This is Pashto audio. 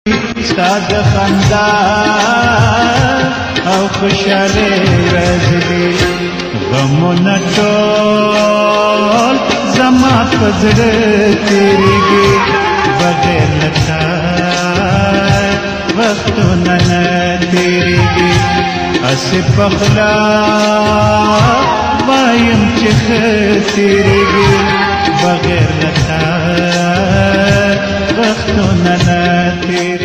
ستا د خندا او خوشحالۍ ورځې دي غمونه ټول زما په زړه تېرېږي بغیر له تا وختونه نه تېرېږي هسې په خوله وایم چې ښه تېرېږي بغیر له تا وختونه نه تېرېږي